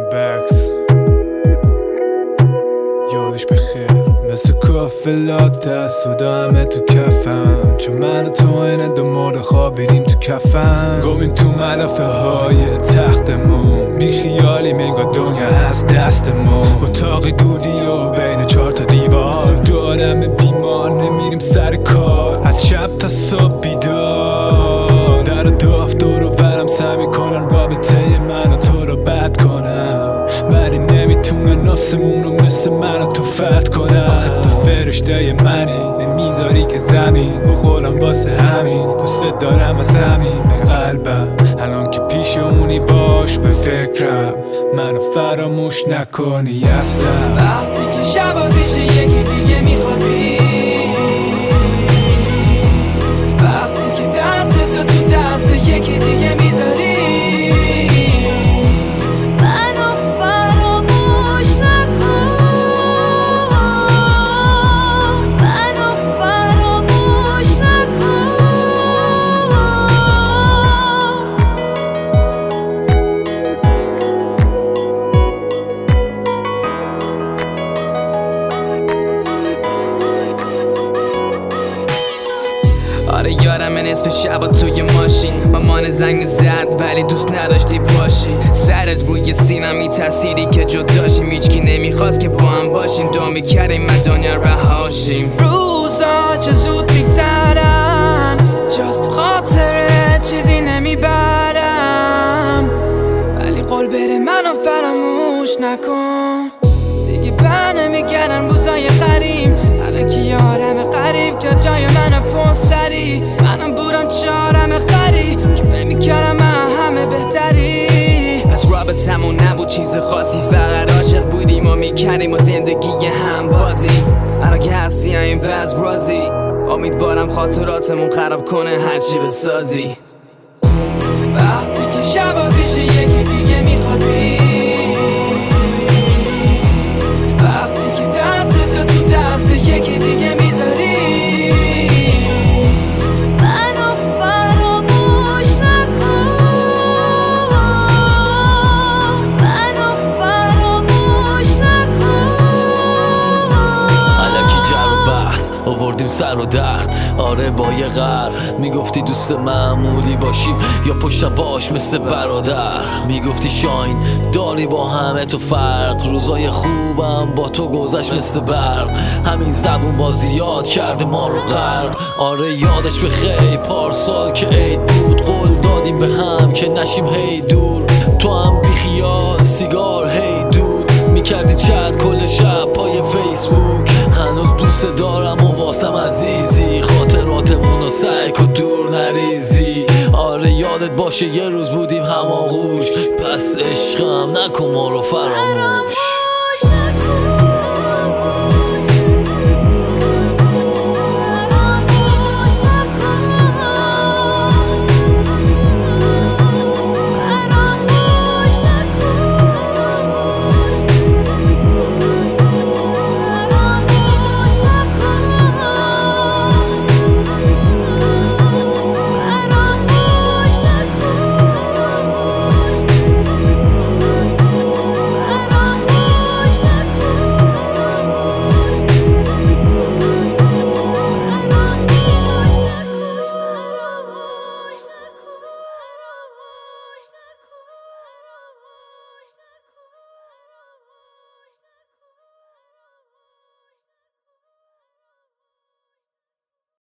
بکس یادش بخیر مثل کافلات دست و همه تو کفن، چون من و تو اینه دو مرد خوابیدیم تو کفن، گمیم تو ملافه های تختمون، بی خیالیم انگار دنیا هست دستمون، اتاقی دودی و بین 4 تا دیوار، مثل دو آدم بیمار نمیریم سر کار، از شب تا صبح بیدار، در و داف دور و برم سعی میکنن رابطه من و تو رو بد کنم، ولی نمیتونن نفسمون رو مثل من و تو فتح کنم. آخه تو فرشته منی نمیذاری که زمین بخورم، واسه همین دوست دارم از همین قلبم، الان که پیش اونی باش به فکرم، منو فراموش نکنی اصلا. وقتی که شبا پیش یکی دیگه میخوابی، وقتی که دستتو تو دست یکی دیگه میذاری، منو فراموش نکن، منو فراموش نکن. آره یارم نصف شبا توی ماشین، مامان زنگ زد ولی دوست نداشتی باشی، سرت روی سینم می تأثیری که جداشیم، هیچکی نمیخواست که با هم باشیم، دعا میکردیم من دنیا رهاشیم. روزا چه زود میگذرن، جز خاطره چیزی نمیبرم، ولی قول بره منو فراموش نکن، دیگه بر نمیگردن روزای قریب، الکی یارم قریب که جای من پونسری، منم بودم چارم قری که فهم میکردم من همه بهتری، پس رابطمون نبود چیز خاصی، فقط عاشق بودیم و میکردیم و زندگی هم بازی، الان که هستی این وضع راضی، امیدوارم خاطراتمون خراب کنه هرچی بسازی. وقتی که شبا پیش یکی دیگه میخوابی، وقتی که دستتو تو دست یکی دیگه میذاری، منو فراموش نکن، منو فراموش نکن. الکی جر و بحث آوردیم سر و درد، آره با یه غر میگفتی دوست معمولی باشیم یا پشتم باش مثل برادر، میگفتی شاین داری با همه تو فرق، روزای خوبم با تو گذشت مثل برق، همین زبون بازی یاد کرده ما رو غرق. آره یادش بخیر پارسال که عید بود، قول دادیم به هم که نشیم هی دور، تو هم بیخیال سیگار هی دود میکردی چت کل شب پای فیسبوک، هنوز دوست دارم و واسم عزیزی، خاطراتمون رو سعی کن دور نریزی. آره یادت باشه یه روز بودیم هماغوش، پس عشقم نکن ما رو فراموش.